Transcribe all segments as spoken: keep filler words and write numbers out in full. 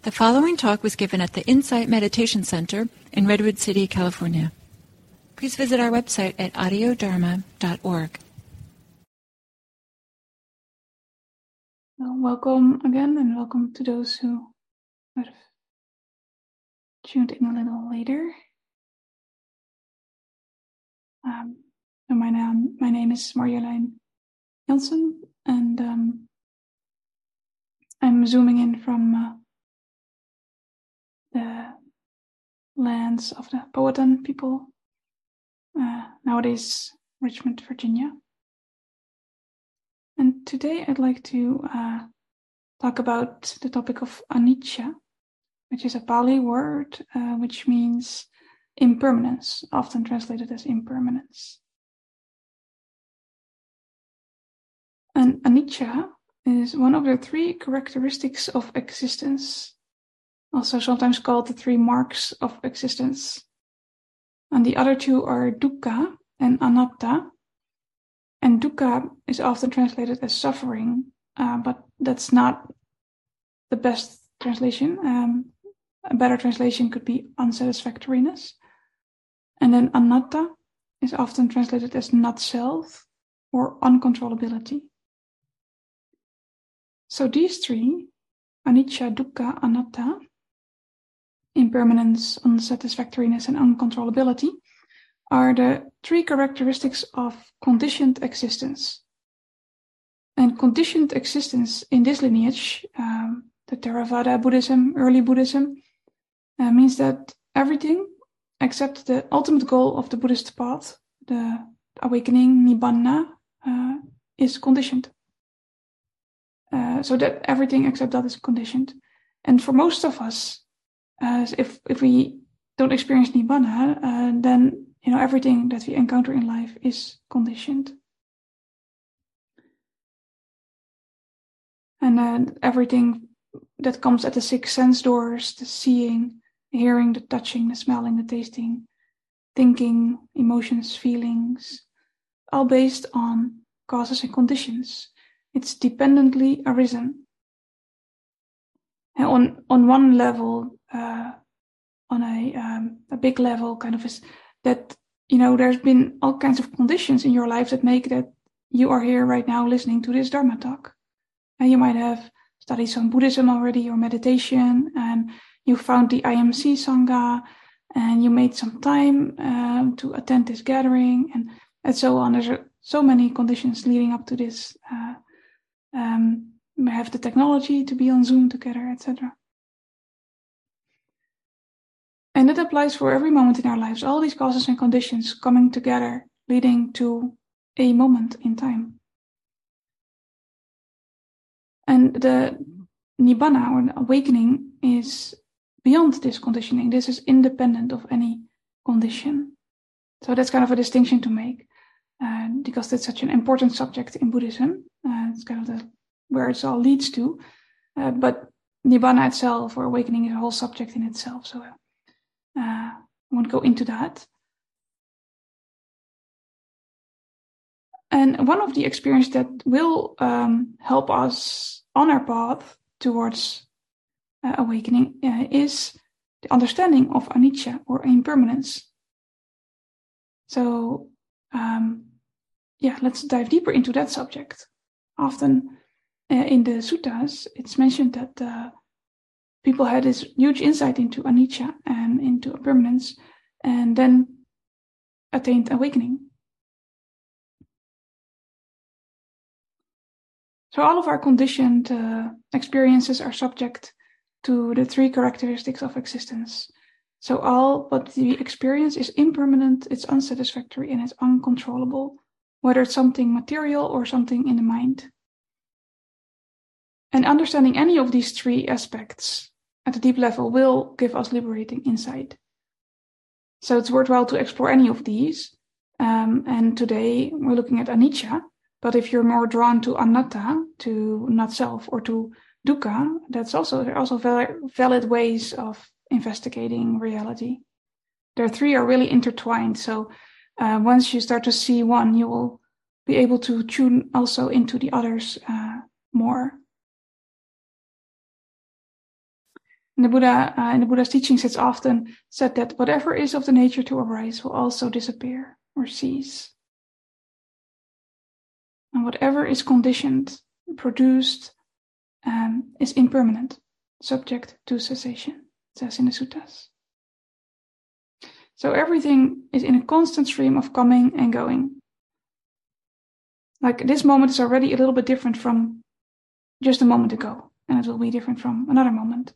The following talk was given at the Insight Meditation Center in Redwood City, California. Please visit our website at audio dharma dot org. Well, welcome again, and welcome to those who might have tuned in a little later. Um, so my name, my name is Marjolein Jansen, and um, I'm zooming in from uh, the lands of the Powhatan people, uh, nowadays Richmond, Virginia. And today I'd like to uh, talk about the topic of anicca, which is a Pali word uh, which means impermanence, often translated as impermanence. And anicca is one of the three characteristics of existence, also sometimes called the three marks of existence. And the other two are dukkha and anatta. And dukkha is often translated as suffering, uh, but that's not the best translation. Um, a better translation could be unsatisfactoriness. And then anatta is often translated as not self or uncontrollability. So these three, anicca, dukkha, anatta, impermanence, unsatisfactoriness, and uncontrollability, are the three characteristics of conditioned existence. And conditioned existence in this lineage, um, the Theravada Buddhism, early Buddhism, uh, means that everything except the ultimate goal of the Buddhist path, the awakening, nibbana, uh, is conditioned. Uh, so that everything except that is conditioned. And for most of us, uh, if if we don't experience nibbana, uh, then you know everything that we encounter in life is conditioned. And then everything that comes at the six sense doors, the seeing, the hearing, the touching, the smelling, the tasting, thinking, emotions, feelings, all based on causes and conditions. It's dependently arisen. And on, on one level, uh, on a, um, a big level, kind of is that, you know, there's been all kinds of conditions in your life that make that you are here right now listening to this Dharma talk. And you might have studied some Buddhism already or meditation, and you found the I M C Sangha, and you made some time um, to attend this gathering, and, and so on. There's so many conditions leading up to this. Uh, um, we have the technology to be on Zoom together, et cetera. And that applies for every moment in our lives. All these causes and conditions coming together, leading to a moment in time. And the nibbana, or the awakening, is beyond this conditioning. This is independent of any condition. So that's kind of a distinction to make, uh, because it's such an important subject in Buddhism. Uh, it's kind of the, where it all leads to. Uh, but nibbana itself, or awakening, is a whole subject in itself. So uh, I won't go into that. And one of the experiences that will um, help us on our path towards uh, awakening uh, is the understanding of anicca, or impermanence. So, um, yeah, let's dive deeper into that subject. Often uh, in the suttas, it's mentioned that uh, people had this huge insight into anicca and into impermanence, and then attained awakening. So all of our conditioned uh, experiences are subject to the three characteristics of existence. So all what we experience is impermanent, it's unsatisfactory, and it's uncontrollable, whether it's something material or something in the mind. And understanding any of these three aspects at a deep level will give us liberating insight. So it's worthwhile to explore any of these. Um, and today we're looking at anicca. But if you're more drawn to anatta, to not self, or to dukkha, that's also there are also valid ways of investigating reality. There three are really intertwined. So uh, once you start to see one, you will be able to tune also into the others uh, more. And the Buddha, uh, in the Buddha's teachings, it's often said that whatever is of the nature to arise will also disappear or cease. And whatever is conditioned, produced, um, is impermanent, subject to cessation, it says in the suttas. So everything is in a constant stream of coming and going. Like this moment is already a little bit different from just a moment ago, and it will be different from another moment.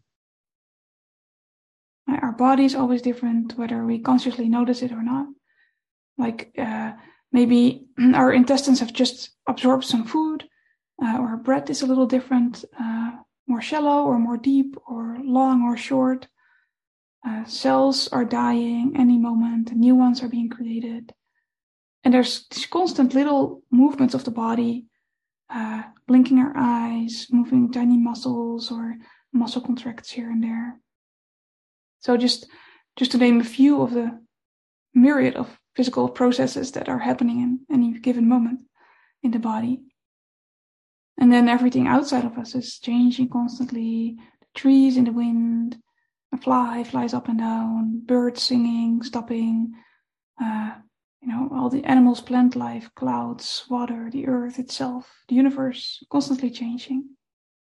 Our body is always different, whether we consciously notice it or not. Like uh, maybe our intestines have just absorbed some food, uh, or our breath is a little different, uh, more shallow or more deep, or long or short. Uh, cells are dying any moment, new ones are being created. And there's these constant little movements of the body, uh, blinking our eyes, moving tiny muscles, or muscle contracts here and there. So just, just to name a few of the myriad of physical processes that are happening in any given moment in the body. And then everything outside of us is changing constantly. The trees in the wind, a fly flies up and down, birds singing, stopping, uh, you know, all the animals, plant life, clouds, water, the earth itself, the universe, constantly changing.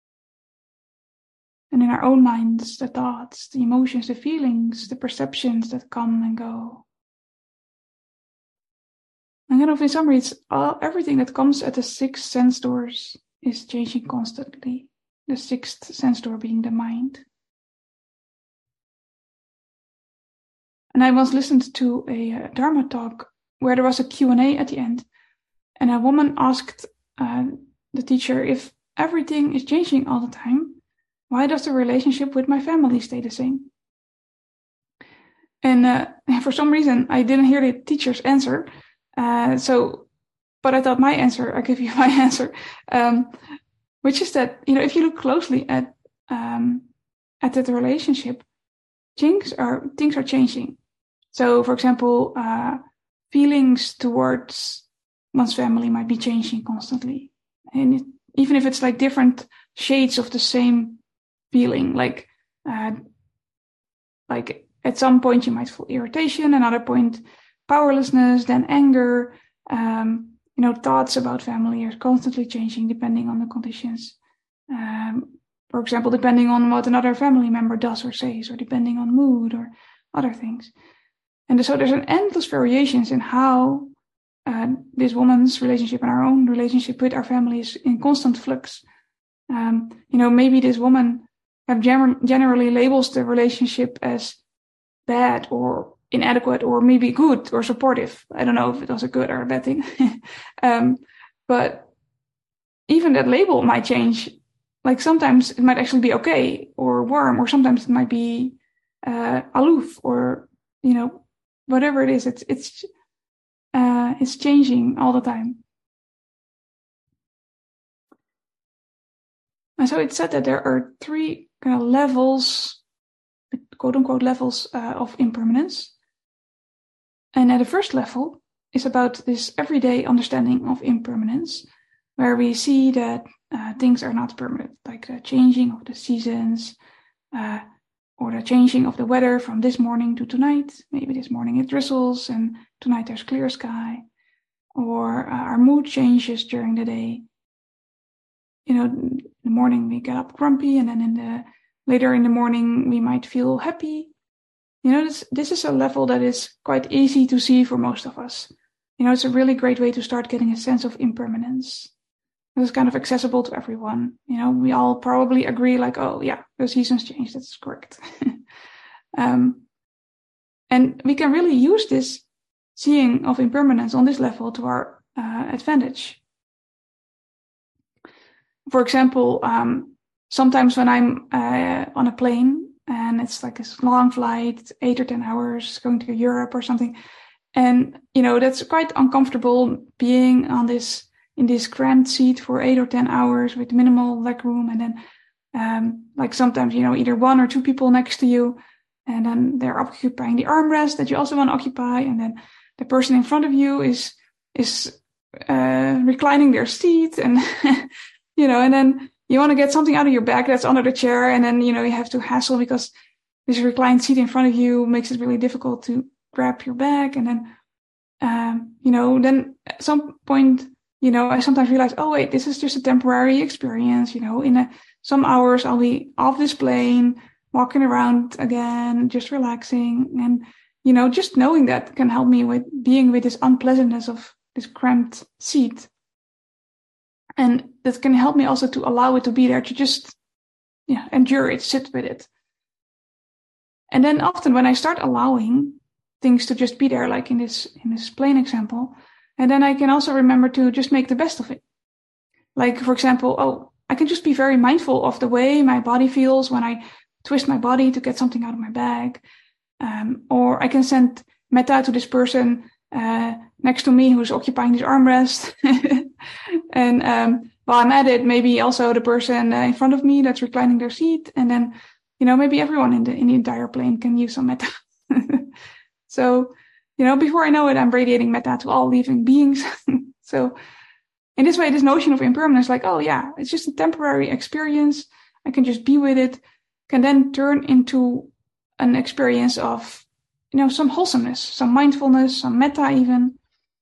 And in our own minds, the thoughts, the emotions, the feelings, the perceptions that come and go. And kind of in summary, it's all, everything that comes at the six sense doors is changing constantly. The sixth sense door being the mind. And I once listened to a uh, Dharma talk where there was a Q and A at the end. And a woman asked uh, the teacher, if everything is changing all the time, why does the relationship with my family stay the same? And uh, for some reason, I didn't hear the teacher's answer. Uh, so, but I thought my answer, I'll give you my answer, um, which is that, you know, if you look closely at um, at that relationship, things are things are changing. So, for example, uh, feelings towards one's family might be changing constantly, and it, even if it's like different shades of the same feeling, like uh, like at some point you might feel irritation, another point powerlessness, then anger. Um, you know, thoughts about family are constantly changing depending on the conditions. Um, for example, depending on what another family member does or says, or depending on mood or other things. And so there's an endless variations in how uh, this woman's relationship and our own relationship with our family is in constant flux. Um, you know, maybe this woman have gener- generally labels the relationship as bad or inadequate or maybe good or supportive. I don't know if it was a good or a bad thing. um, but even that label might change. Like sometimes it might actually be okay or warm, or sometimes it might be uh, aloof, or, you know, whatever it is, it's, it's, uh, it's changing all the time. And so it's said that there are three kind of levels, quote unquote levels uh, of impermanence. And at the first level is about this everyday understanding of impermanence, where we see that uh, things are not permanent, like the changing of the seasons, uh, or the changing of the weather from this morning to tonight. Maybe this morning it drizzles and tonight there's clear sky, or uh, our mood changes during the day. You know, in the morning we get up grumpy, and then in the later in the morning we might feel happy. You know, this, this is a level that is quite easy to see for most of us. You know, it's a really great way to start getting a sense of impermanence. It's kind of accessible to everyone. You know, we all probably agree like, oh yeah, the seasons change. That's correct. um, and we can really use this seeing of impermanence on this level to our uh, advantage. For example, um, sometimes when I'm uh, on a plane, and it's like this long flight, eight or ten hours, going to Europe or something. And, you know, that's quite uncomfortable being on this, in this cramped seat for eight or ten hours with minimal leg room. And then, um, like sometimes, you know, either one or two people next to you, and then they're occupying the armrest that you also want to occupy. And then the person in front of you is, is, uh, reclining their seat, and, you know, and then you want to get something out of your bag that's under the chair, and then, you know, you have to hassle because this reclined seat in front of you makes it really difficult to grab your bag. And then, um, you know, then at some point, you know, I sometimes realize, oh, wait, this is just a temporary experience. You know, in a, some hours I'll be off this plane, walking around again, just relaxing. And, you know, just knowing that can help me with being with this unpleasantness of this cramped seat. And that can help me also to allow it to be there, to just, yeah, endure it, sit with it. And then often when I start allowing things to just be there, like in this, in this plane example, and then I can also remember to just make the best of it. Like, for example, oh, I can just be very mindful of the way my body feels when I twist my body to get something out of my bag. Um, or I can send metta to this person uh, next to me who's occupying this armrest. And um, while I'm at it, maybe also the person uh, in front of me that's reclining their seat. And then, you know, maybe everyone in the in the entire plane can use some metta. So, you know, before I know it, I'm radiating metta to all living beings. So in this way, this notion of impermanence, like, oh yeah, it's just a temporary experience. I can just be with it, can then turn into an experience of, you know, some wholesomeness, some mindfulness, some metta even.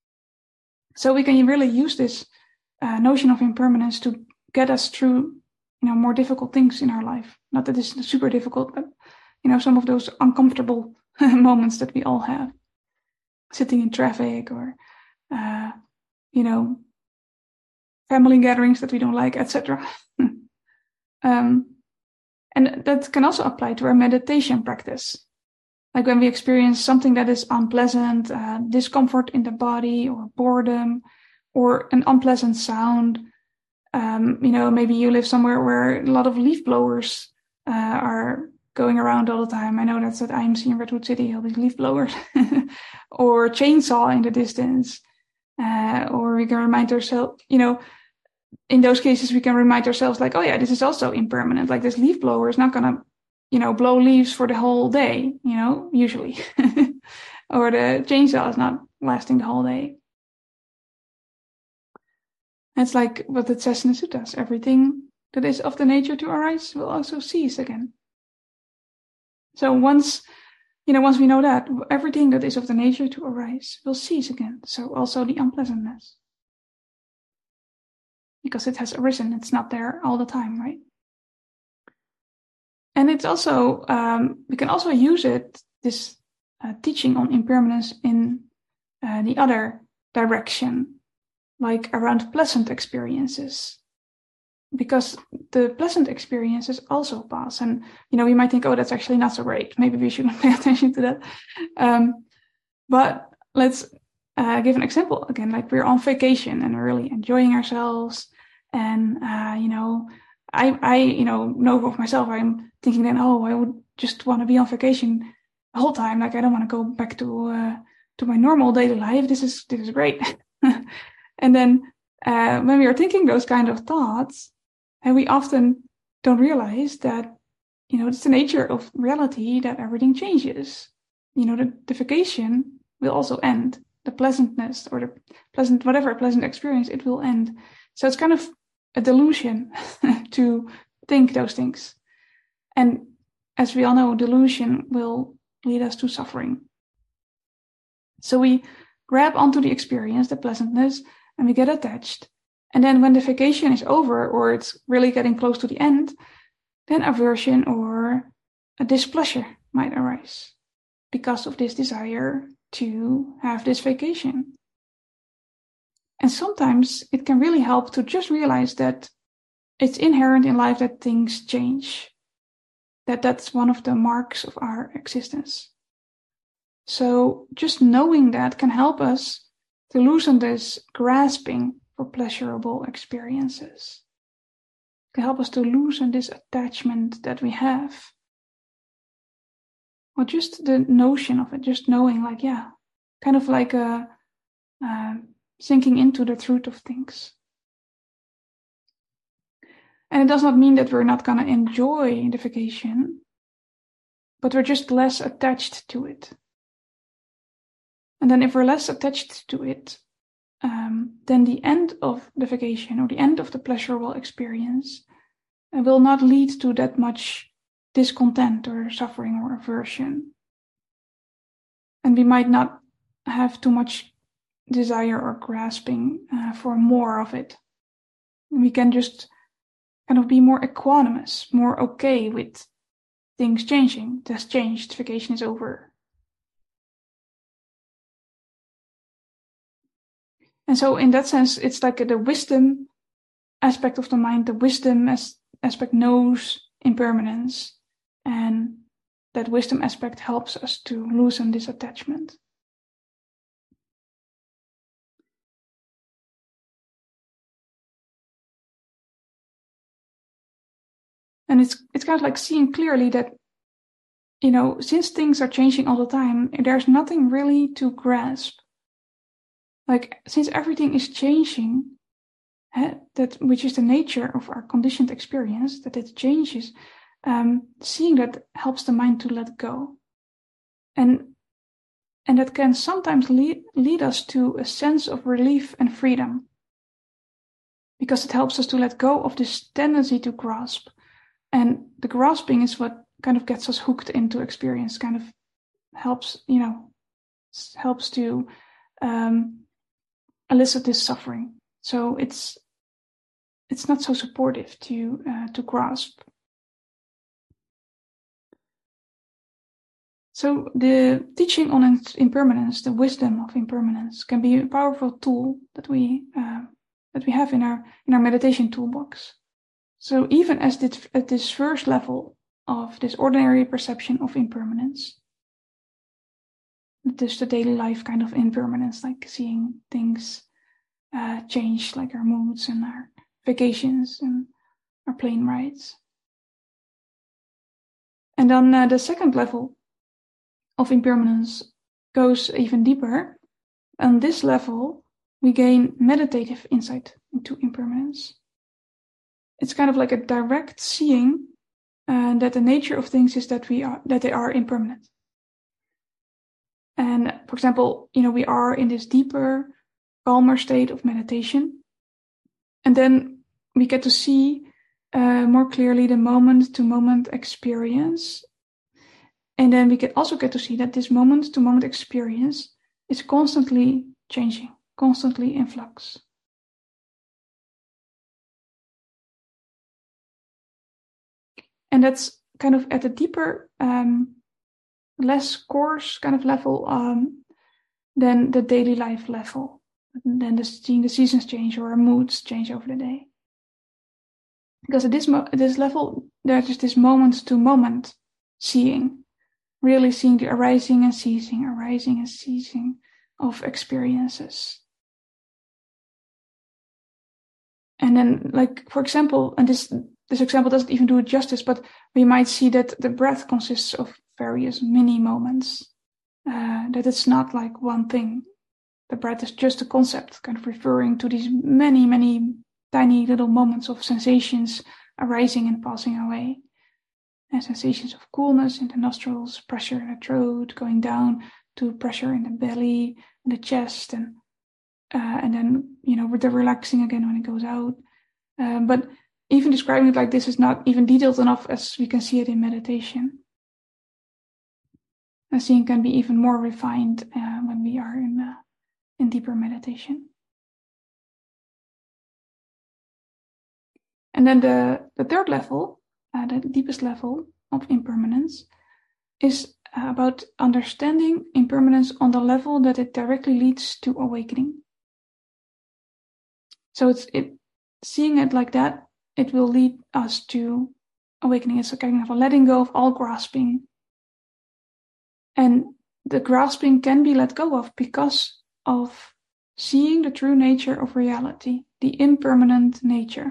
So we can really use this uh, notion of impermanence to get us through, you know, more difficult things in our life. Not that it's super difficult, but, you know, some of those uncomfortable moments that we all have. Sitting in traffic or, uh, you know, family gatherings that we don't like, et cetera. um, and that can also apply to our meditation practice. Like when we experience something that is unpleasant, uh, discomfort in the body or boredom or an unpleasant sound. Um, you know, maybe you live somewhere where a lot of leaf blowers uh, are going around all the time. I know that's at I M C in Redwood City, all these leaf blowers. Or chainsaw in the distance. Uh, or we can remind ourselves, you know, in those cases, we can remind ourselves like, oh yeah, this is also impermanent. Like this leaf blower is not going to, you know, blow leaves for the whole day, you know, usually. Or the chainsaw is not lasting the whole day. It's like what it says in the suttas. Everything that is of the nature to arise will also cease again. So once, you know, once we know that, everything that is of the nature to arise will cease again. So also the unpleasantness. Because it has arisen, it's not there all the time, right? And it's also, um, we can also use it, this uh, teaching on impermanence in uh, the other direction, like around pleasant experiences. Because the pleasant experiences also pass. And, you know, we might think, oh, that's actually not so great. Maybe we shouldn't pay attention to that. Um, but let's uh, give an example again, like we're on vacation and we're really enjoying ourselves. And, uh, you know, I, I, you know, know of myself, I'm thinking then, oh, I would just want to be on vacation the whole time. Like, I don't want to go back to, uh, to my normal daily life. This is, this is great. And then, uh, when we are thinking those kind of thoughts, and we often don't realize that, you know, it's the nature of reality that everything changes. You know, the, the vacation will also end. The pleasantness or the pleasant, whatever pleasant experience, it will end. So it's kind of a delusion to think those things. And as we all know, delusion will lead us to suffering. So we grab onto the experience, the pleasantness, and we get attached. And then when the vacation is over, or it's really getting close to the end, then aversion or a displeasure might arise because of this desire to have this vacation. And sometimes it can really help to just realize that it's inherent in life that things change, that that's one of the marks of our existence. So just knowing that can help us to loosen this grasping for pleasurable experiences. It can help us to loosen this attachment that we have. Or just the notion of it, just knowing like, yeah, kind of like a, uh, sinking into the truth of things. And it does not mean that we're not going to enjoy the vacation, but we're just less attached to it. And then if we're less attached to it, um, then the end of the vacation or the end of the pleasurable experience It will not lead to that much discontent or suffering or aversion. And we might not have too much desire or grasping uh, for more of it. We can just kind of be more equanimous, more okay with things changing. It has changed, vacation is over. And so in that sense, it's like the wisdom aspect of the mind, the wisdom as aspect knows impermanence, and that wisdom aspect helps us to loosen this attachment. And it's it's kind of like seeing clearly that, you know, since things are changing all the time, there's nothing really to grasp. Like, since everything is changing, eh, that which is the nature of our conditioned experience, that it changes, um, seeing that helps the mind to let go. And and that can sometimes lead, lead us to a sense of relief and freedom, because it helps us to let go of this tendency to grasp. And the grasping is what kind of gets us hooked into experience, kind of helps, you know, helps to um, elicit this suffering. So it's it's not so supportive to uh, to grasp. So the teaching on impermanence, the wisdom of impermanence, can be a powerful tool that we uh, that we have in our in our meditation toolbox. So even as this, at this first level of this ordinary perception of impermanence, this the daily life kind of impermanence, like seeing things uh, change, like our moods and our vacations and our plane rides. And then uh, the second level of impermanence goes even deeper. On this level, we gain meditative insight into impermanence. It's kind of like a direct seeing uh, that the nature of things is that we are that they are impermanent. And for example, you know, we are in this deeper, calmer state of meditation, and then we get to see uh, more clearly the moment-to-moment experience. And then we can also get to see that this moment-to-moment experience is constantly changing, constantly in flux. And that's kind of at a deeper, um, less coarse kind of level um, than the daily life level, than the, seeing the seasons change or our moods change over the day. Because at this, mo- at this level, there's just this moment-to-moment seeing, really seeing the arising and ceasing, arising and ceasing of experiences. And then, like, for example, and this this example doesn't even do it justice, but we might see that the breath consists of various mini moments, uh, that it's not like one thing. The breath is just a concept, kind of referring to these many, many tiny little moments of sensations arising and passing away. And sensations of coolness in the nostrils, pressure in the throat, going down to pressure in the belly and the chest, and uh, and then, you know, with the relaxing again when it goes out. Uh, but even describing it like this is not even detailed enough, as we can see it in meditation. And seeing can be even more refined uh, when we are in uh, in deeper meditation. And then the, the third level, uh, the deepest level of impermanence, is uh, about understanding impermanence on the level that it directly leads to awakening. So it's it seeing it like that, it will lead us to awakening. It's a kind of a letting go of all grasping. And the grasping can be let go of because of seeing the true nature of reality, the impermanent nature.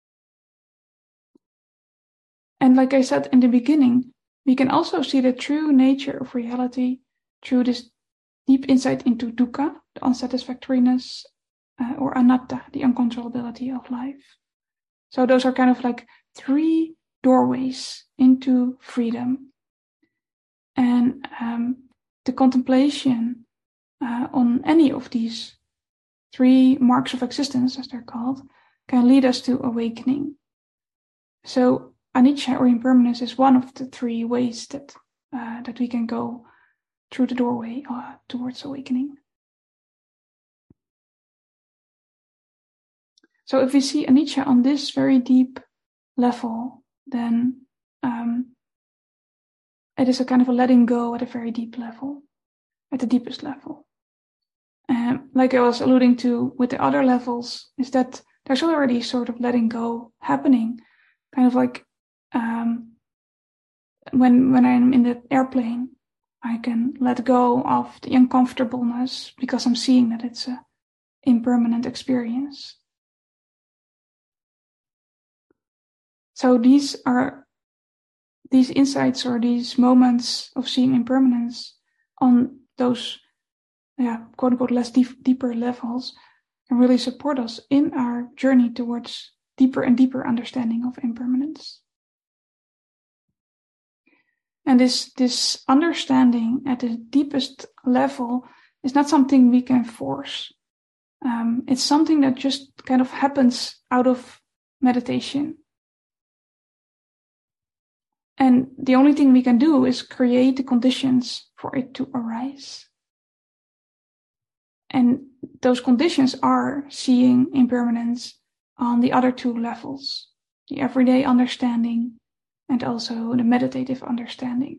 And like I said in the beginning, we can also see the true nature of reality through this deep insight into dukkha, the unsatisfactoriness, uh, or anatta, the uncontrollability of life. So those are kind of like three doorways into freedom. And um, the contemplation uh, on any of these three marks of existence, as they're called, can lead us to awakening. So anicca or impermanence is one of the three ways that uh, that we can go through the doorway uh, towards awakening. So if we see anicca on this very deep level, then um, it is a kind of a letting go at a very deep level, at the deepest level. Um, like I was alluding to with the other levels, is that there's already sort of letting go happening, kind of like um, when when I'm in the airplane, I can let go of the uncomfortableness because I'm seeing that it's a impermanent experience. So these are these insights or these moments of seeing impermanence on those, yeah, quote unquote, less deep, deeper levels can really support us in our journey towards deeper and deeper understanding of impermanence. And this, this understanding at the deepest level is not something we can force. Um, it's something that just kind of happens out of meditation. And the only thing we can do is create the conditions for it to arise. And those conditions are seeing impermanence on the other two levels, the everyday understanding and also the meditative understanding.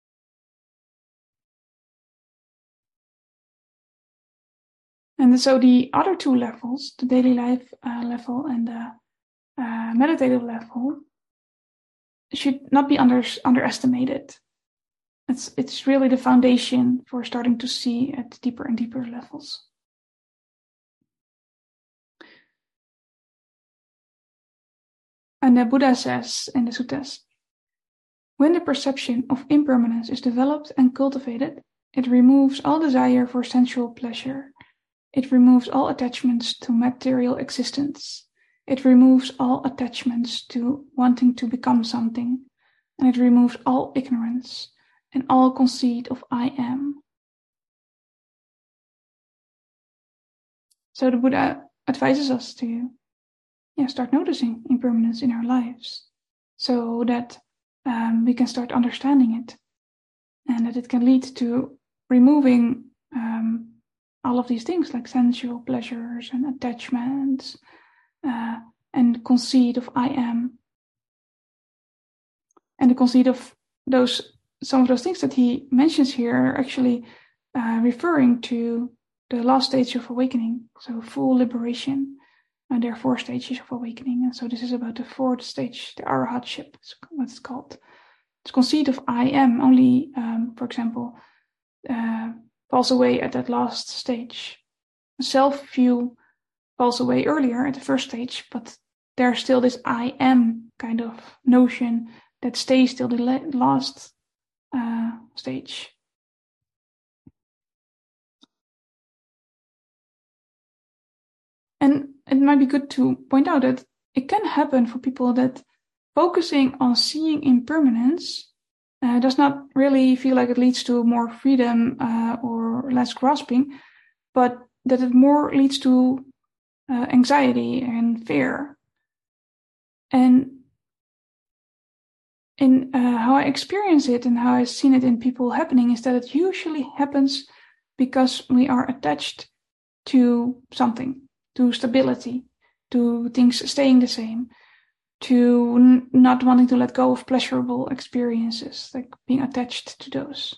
And so the other two levels, the daily life uh, level and the uh, meditative level, should not be under, underestimated. It's, it's really the foundation for starting to see at deeper and deeper levels. And the Buddha says in the suttas, when the perception of impermanence is developed and cultivated, it removes all desire for sensual pleasure. It removes all attachments to material existence. It removes all attachments to wanting to become something. And it removes all ignorance and all conceit of I am. So the Buddha advises us to yeah, start noticing impermanence in our lives so that um, we can start understanding it and that it can lead to removing um, all of these things like sensual pleasures and attachments uh, and conceit of I am. And the conceit of those, some of those things that he mentions here are actually uh, referring to the last stage of awakening, so full liberation. And there are four stages of awakening. And so this is about the fourth stage, the arahatship, is what it's called. The conceit of I am only, um, for example, uh, falls away at that last stage. Self-view falls away earlier at the first stage, but there's still this I am kind of notion that stays till the last uh, stage. And it might be good to point out that it can happen for people that focusing on seeing impermanence uh, does not really feel like it leads to more freedom uh, or less grasping, but that it more leads to uh, anxiety and fear. And in uh, how I experience it and how I've seen it in people happening is that it usually happens because we are attached to something, to stability, to things staying the same, to n- not wanting to let go of pleasurable experiences, like being attached to those.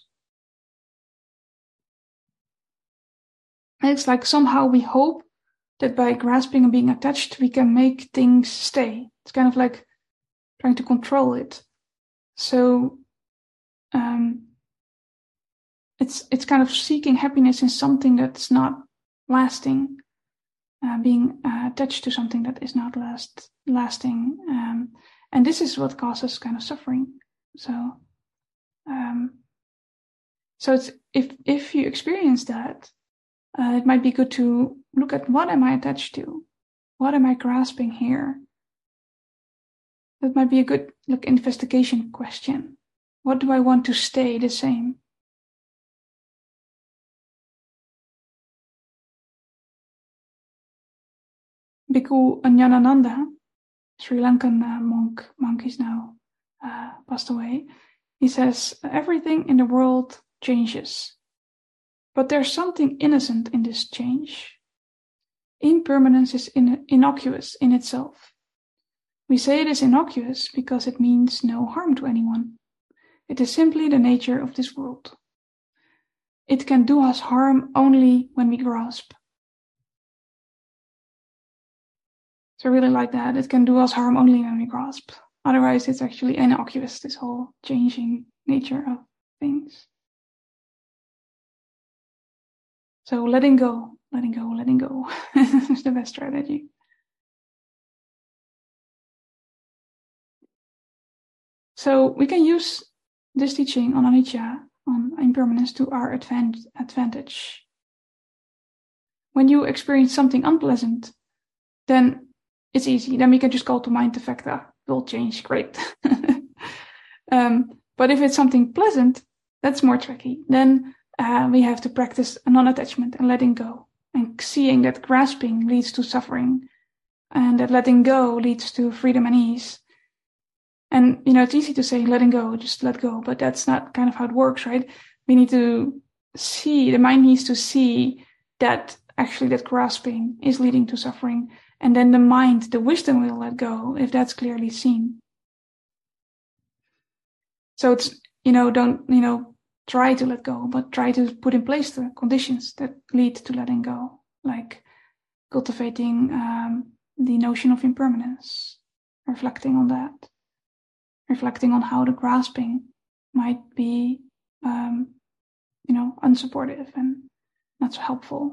And it's like somehow we hope that by grasping and being attached, we can make things stay. It's kind of like trying to control it. So um, it's it's kind of seeking happiness in something that's not lasting, uh, being uh, attached to something that is not last lasting, um, and this is what causes kind of suffering. So, um, so it's if if you experience that, uh, it might be good to look at what am I attached to, what am I grasping here. That might be a good like investigation question. What do I want to stay the same? Bhikkhu Anjanananda Sri Lankan uh, monk, monk is now uh, passed away. He says, everything in the world changes, but there's something innocent in this change. Impermanence is in, innocuous in itself. We say it is innocuous because it means no harm to anyone. It is simply the nature of this world. It can do us harm only when we grasp. So I really like that. It can do us harm only when we grasp. Otherwise, it's actually innocuous, this whole changing nature of things. So letting go, letting go, letting go is the best strategy. So we can use this teaching on anicca, on impermanence, to our advantage. When you experience something unpleasant, then it's easy. Then we can just call to mind the fact that it will change. Great. um, but if it's something pleasant, that's more tricky. Then uh, we have to practice non-attachment and letting go, and seeing that grasping leads to suffering, and that letting go leads to freedom and ease. And, you know, it's easy to say letting go, just let go, but that's not kind of how it works, right? We need to see, the mind needs to see that actually that grasping is leading to suffering. And then the mind, the wisdom will let go if that's clearly seen. So it's, you know, don't, you know, try to let go, but try to put in place the conditions that lead to letting go, like cultivating um, the notion of impermanence, reflecting on that. Reflecting on how the grasping might be, um, you know, unsupportive and not so helpful.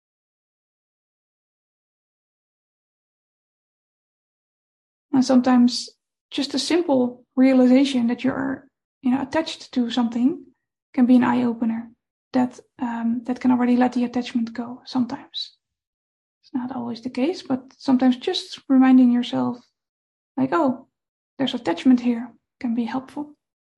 And sometimes just a simple realization that you're, you know, attached to something can be an eye-opener that um, that can already let the attachment go sometimes. It's not always the case, but sometimes just reminding yourself, like, oh, there's attachment here, can be helpful.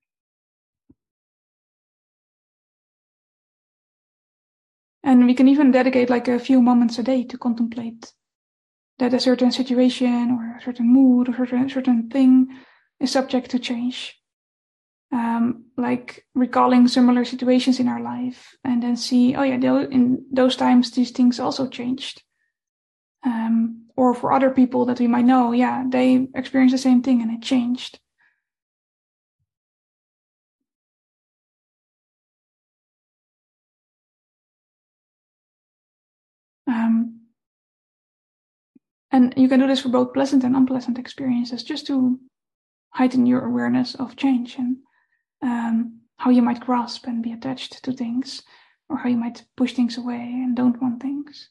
And we can even dedicate like a few moments a day to contemplate that a certain situation or a certain mood or a certain, certain thing is subject to change. Um, like recalling similar situations in our life and then see, oh yeah, in those times, these things also changed. Um, or for other people that we might know, yeah, they experienced the same thing and it changed. Um, and you can do this for both pleasant and unpleasant experiences, just to heighten your awareness of change and um, how you might grasp and be attached to things, or how you might push things away and don't want things.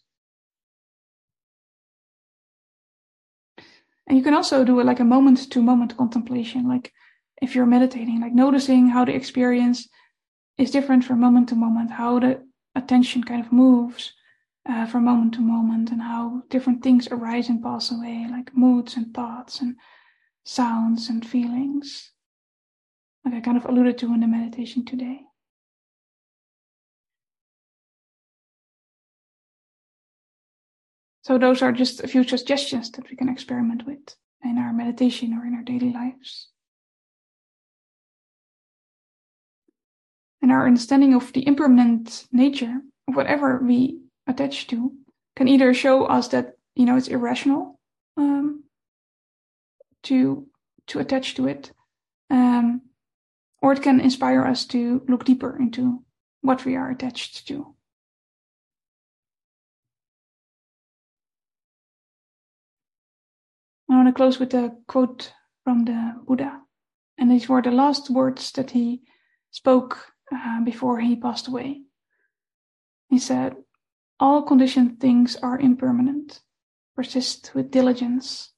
And you can also do like a moment-to-moment contemplation, like if you're meditating, like noticing how the experience is different from moment to moment, how the attention kind of moves uh, from moment to moment, and how different things arise and pass away, like moods and thoughts and sounds and feelings, like I kind of alluded to in the meditation today. So those are just a few suggestions that we can experiment with in our meditation or in our daily lives. And our understanding of the impermanent nature of whatever we attach to can either show us that, you know, it's irrational um, to to attach to it, um, or it can inspire us to look deeper into what we are attached to. I want to close with a quote from the Buddha, and these were the last words that he spoke uh, before he passed away. He said, "All conditioned things are impermanent. Persist with diligence.